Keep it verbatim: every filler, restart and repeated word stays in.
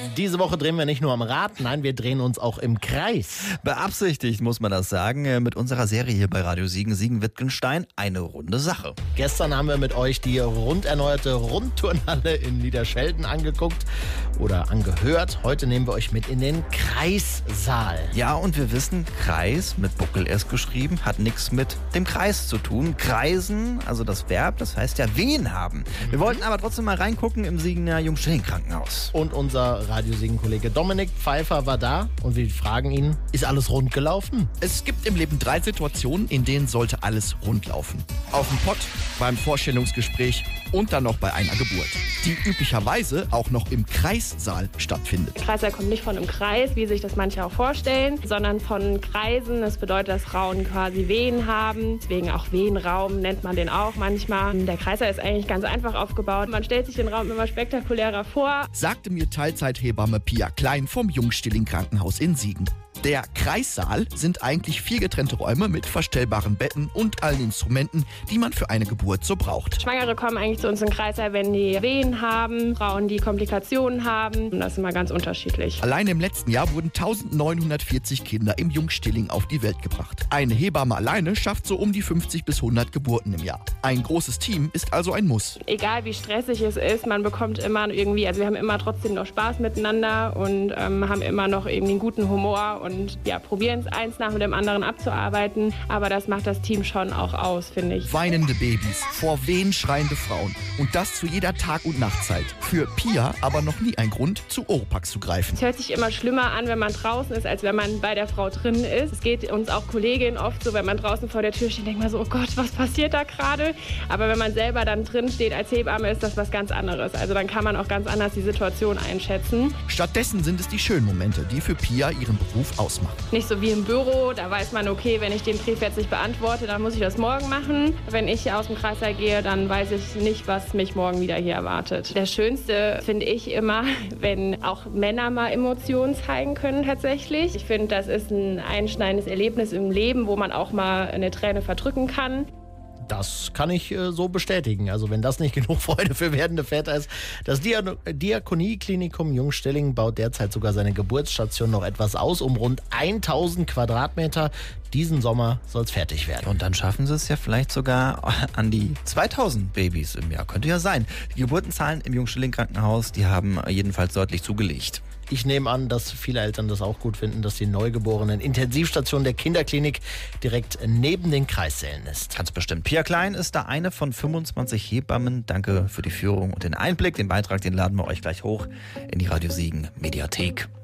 Diese Woche drehen wir nicht nur am Rad, nein, wir drehen uns auch im Kreis. Beabsichtigt, muss man das sagen, mit unserer Serie hier bei Radio Siegen, Siegen-Wittgenstein, eine runde Sache. Gestern haben wir mit euch die rund erneuerte Rundturnhalle in Niederschelden angeguckt oder angehört. Heute nehmen wir euch mit in den Kreissaal. Ja, und wir wissen, Kreis, mit Buckel erst geschrieben, hat nichts mit dem Kreis zu tun. Kreisen, also das Verb, das heißt ja Wehen haben. Wir wollten aber trotzdem mal reingucken im Siegener Jungstillingen-Krankenhaus. Und unser Radio Siegen-Kollege Dominik Pfeiffer war da und wir fragen ihn, ist alles rund gelaufen? Es gibt im Leben drei Situationen, in denen sollte alles rund laufen. Auf dem Pott, beim Vorstellungsgespräch und dann noch bei einer Geburt, die üblicherweise auch noch im Kreissaal stattfindet. Der Kreissaal kommt nicht von einem Kreis, wie sich das manche auch vorstellen, sondern von Kreisen. Das bedeutet, dass Frauen quasi Wehen haben. Deswegen auch Wehenraum nennt man den auch manchmal. Der Kreissaal ist eigentlich ganz einfach aufgebaut. Man stellt sich den Raum immer spektakulärer vor. Sagte mir Teilzeithebamme Pia Klein vom Jungstilling-Krankenhaus in Siegen. Der Kreissaal sind eigentlich vier getrennte Räume mit verstellbaren Betten und allen Instrumenten, die man für eine Geburt so braucht. Schwangere kommen eigentlich zu uns in den Kreissaal, wenn die Wehen haben, Frauen, die Komplikationen haben. Das ist immer ganz unterschiedlich. Allein im letzten Jahr wurden neunzehnhundertvierzig Kinder im Jungstilling auf die Welt gebracht. Eine Hebamme alleine schafft so um die fünfzig bis hundert Geburten im Jahr. Ein großes Team ist also ein Muss. Egal wie stressig es ist, man bekommt immer irgendwie, also wir haben immer trotzdem noch Spaß miteinander und ähm, haben immer noch irgendwie einen guten Humor und ja, probieren es eins nach dem anderen abzuarbeiten. Aber das macht das Team schon auch aus, finde ich. Weinende Babys, vor Wehen schreiende Frauen. Und das zu jeder Tag- und Nachtzeit. Für Pia aber noch nie ein Grund, zu Oropax zu greifen. Es hört sich immer schlimmer an, wenn man draußen ist, als wenn man bei der Frau drin ist. Es geht uns auch Kolleginnen oft so, wenn man draußen vor der Tür steht, denkt man so, oh Gott, was passiert da gerade? Aber wenn man selber dann drin steht als Hebamme, ist das was ganz anderes. Also dann kann man auch ganz anders die Situation einschätzen. Stattdessen sind es die schönen Momente, die für Pia ihren Beruf ausmachen. Nicht so wie im Büro, da weiß man, okay, wenn ich den Brief jetzt nicht beantworte, dann muss ich das morgen machen. Wenn ich aus dem Kreissaal gehe, dann weiß ich nicht, was mich morgen wieder hier erwartet. Das Schönste finde ich immer, wenn auch Männer mal Emotionen zeigen können tatsächlich. Ich finde, das ist ein einschneidendes Erlebnis im Leben, wo man auch mal eine Träne verdrücken kann. Das kann ich äh, so bestätigen. Also wenn das nicht genug Freude für werdende Väter ist. Das Dia- Diakonie-Klinikum Jungstilling baut derzeit sogar seine Geburtsstation noch etwas aus, um rund tausend Quadratmeter. Diesen Sommer soll es fertig werden. Und dann schaffen sie es ja vielleicht sogar an die zweitausend Babys im Jahr. Könnte ja sein. Die Geburtenzahlen im Jungstilling-Krankenhaus, die haben jedenfalls deutlich zugelegt. Ich nehme an, dass viele Eltern das auch gut finden, dass die Neugeborenen Intensivstation der Kinderklinik direkt neben den Kreissälen ist. Ganz bestimmt. Pia Klein ist da eine von fünfundzwanzig Hebammen. Danke für die Führung und den Einblick. Den Beitrag, den laden wir euch gleich hoch in die Radio Siegen Mediathek.